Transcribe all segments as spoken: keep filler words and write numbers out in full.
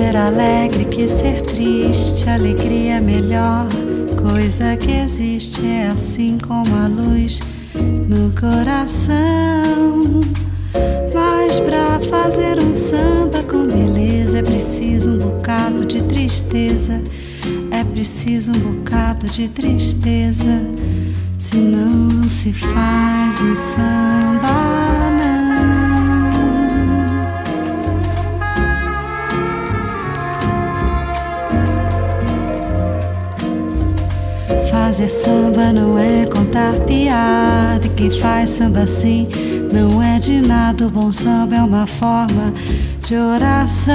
ser alegre que ser triste, alegria é melhor coisa que existe, é assim como a luz no coração. Mas pra fazer um samba com beleza é preciso um bocado de tristeza, é preciso um bocado de tristeza, senão não se faz um samba, não. Fazer samba não é contar piada, e quem faz samba assim não é de nada. O bom samba é uma forma de oração.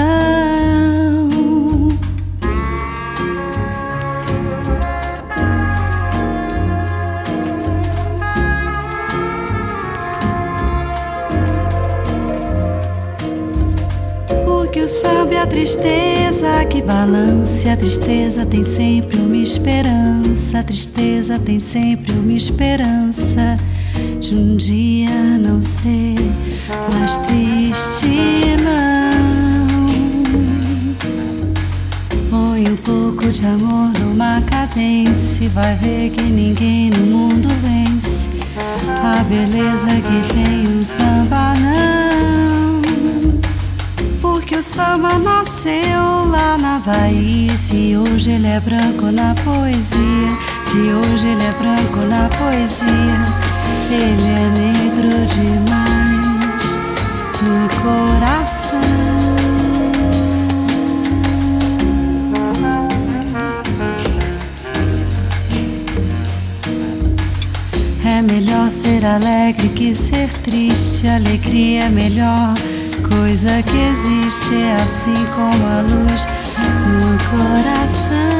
Porque o samba é a tristeza que balança, a tristeza tem sempre uma esperança, a tristeza tem sempre uma esperança de um dia não ser mais triste, não. Põe um pouco de amor numa cadência e vai ver que ninguém no mundo vence a beleza que tem um samba, não. Porque o samba nasceu lá na Bahia, se hoje ele é branco na poesia, se hoje ele é branco na poesia, ele é negro demais no coração. É melhor ser alegre que ser triste, alegria é melhor coisa que existe, é assim como a luz no coração.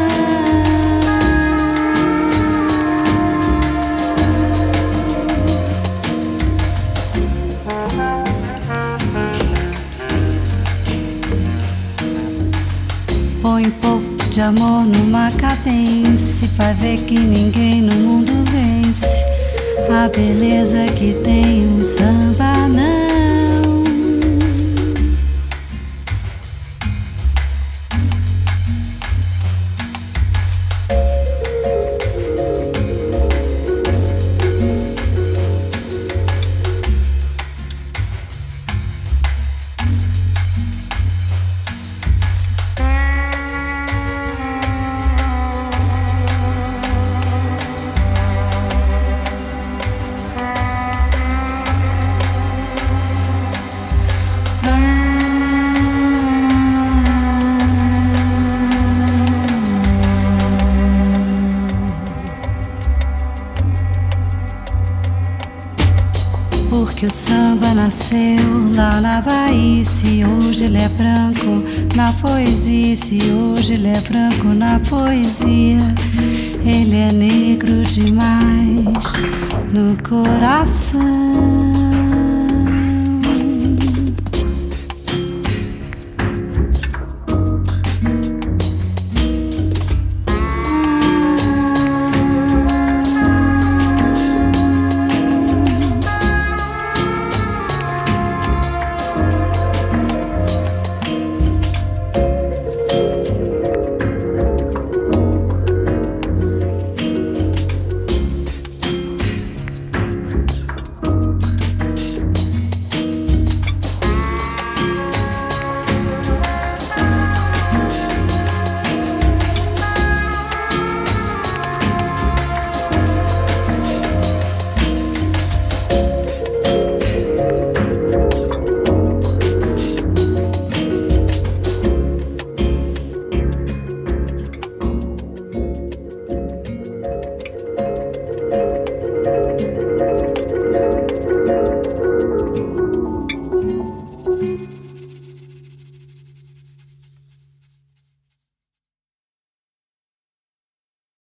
Põe um pouco de amor numa cadência, vai ver que ninguém no mundo vence a beleza que tem um samba, não. Porque o samba nasceu lá na Bahia, se hoje ele é branco na poesia, se hoje ele é branco na poesia, ele é negro demais no coração.